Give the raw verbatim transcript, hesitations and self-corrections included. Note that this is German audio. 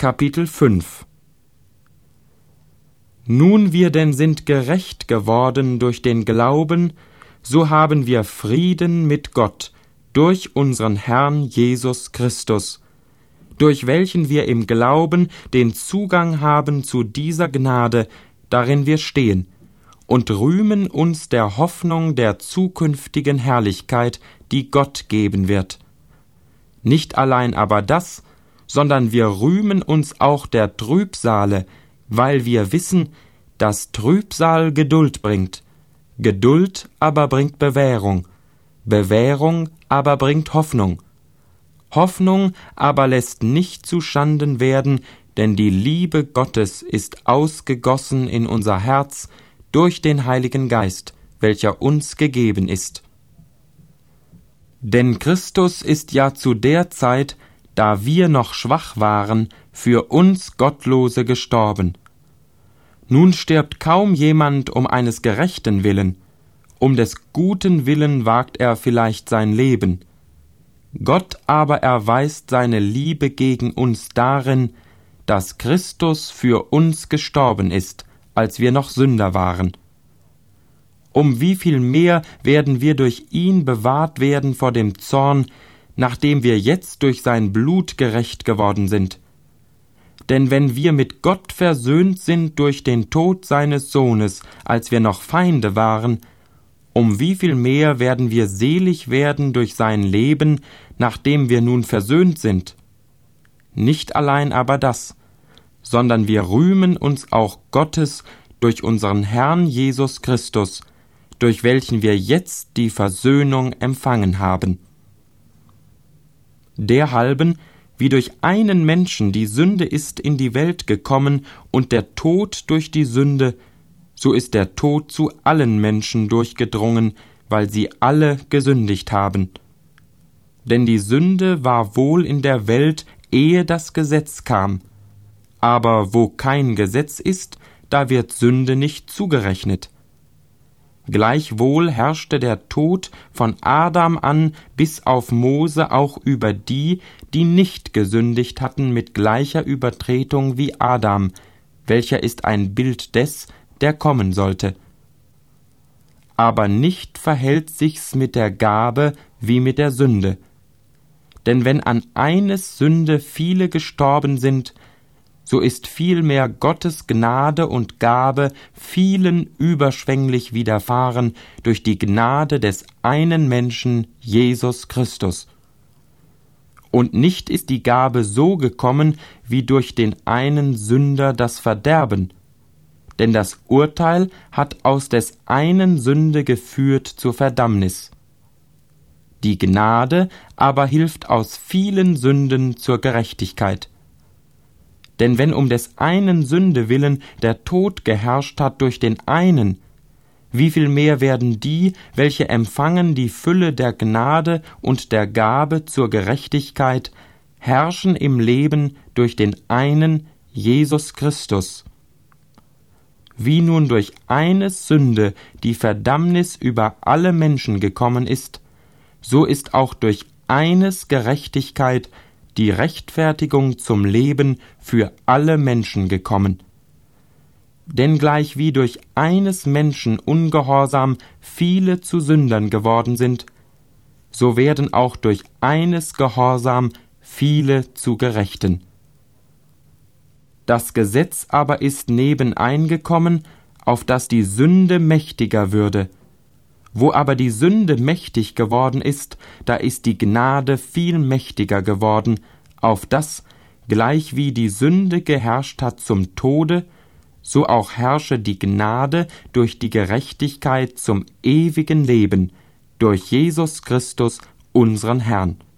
Kapitel fünf. Nun wir denn sind gerecht geworden durch den Glauben, so haben wir Frieden mit Gott durch unseren Herrn Jesus Christus, durch welchen wir im Glauben den Zugang haben zu dieser Gnade, darin wir stehen, und rühmen uns der Hoffnung der zukünftigen Herrlichkeit, die Gott geben wird. Nicht allein aber das, sondern wir rühmen uns auch der Trübsale, weil wir wissen, dass Trübsal Geduld bringt, Geduld aber bringt Bewährung, Bewährung aber bringt Hoffnung, Hoffnung aber lässt nicht zuschanden werden, denn die Liebe Gottes ist ausgegossen in unser Herz durch den Heiligen Geist, welcher uns gegeben ist. Denn Christus ist ja zu der Zeit, da wir noch schwach waren, für uns Gottlose gestorben. Nun stirbt kaum jemand um eines Gerechten willen, um des Guten willen wagt er vielleicht sein Leben. Gott aber erweist seine Liebe gegen uns darin, dass Christus für uns gestorben ist, als wir noch Sünder waren. Um wie viel mehr werden wir durch ihn bewahrt werden vor dem Zorn, nachdem wir jetzt durch sein Blut gerecht geworden sind. Denn wenn wir mit Gott versöhnt sind durch den Tod seines Sohnes, als wir noch Feinde waren, um wie viel mehr werden wir selig werden durch sein Leben, nachdem wir nun versöhnt sind? Nicht allein aber das, sondern wir rühmen uns auch Gottes durch unseren Herrn Jesus Christus, durch welchen wir jetzt die Versöhnung empfangen haben. Derhalben, wie durch einen Menschen die Sünde ist in die Welt gekommen und der Tod durch die Sünde, so ist der Tod zu allen Menschen durchgedrungen, weil sie alle gesündigt haben. Denn die Sünde war wohl in der Welt, ehe das Gesetz kam. Aber wo kein Gesetz ist, da wird Sünde nicht zugerechnet. Gleichwohl herrschte der Tod von Adam an bis auf Mose auch über die, die nicht gesündigt hatten mit gleicher Übertretung wie Adam, welcher ist ein Bild des, der kommen sollte. Aber nicht verhält sich's mit der Gabe wie mit der Sünde. Denn wenn an eines Sünde viele gestorben sind, so ist vielmehr Gottes Gnade und Gabe vielen überschwänglich widerfahren durch die Gnade des einen Menschen, Jesus Christus. Und nicht ist die Gabe so gekommen, wie durch den einen Sünder das Verderben, denn das Urteil hat aus des einen Sünde geführt zur Verdammnis. Die Gnade aber hilft aus vielen Sünden zur Gerechtigkeit. Denn wenn um des einen Sünde willen der Tod geherrscht hat durch den einen, wie viel mehr werden die, welche empfangen die Fülle der Gnade und der Gabe zur Gerechtigkeit, herrschen im Leben durch den einen, Jesus Christus. Wie nun durch eines Sünde die Verdammnis über alle Menschen gekommen ist, so ist auch durch eines Gerechtigkeit die Rechtfertigung zum Leben für alle Menschen gekommen. Denn gleichwie durch eines Menschen Ungehorsam viele zu Sündern geworden sind, so werden auch durch eines Gehorsam viele zu Gerechten. Das Gesetz aber ist nebeneingekommen, auf dass die Sünde mächtiger würde. Wo aber die Sünde mächtig geworden ist, da ist die Gnade viel mächtiger geworden, auf dass, gleichwie die Sünde geherrscht hat zum Tode, so auch herrsche die Gnade durch die Gerechtigkeit zum ewigen Leben, durch Jesus Christus, unseren Herrn.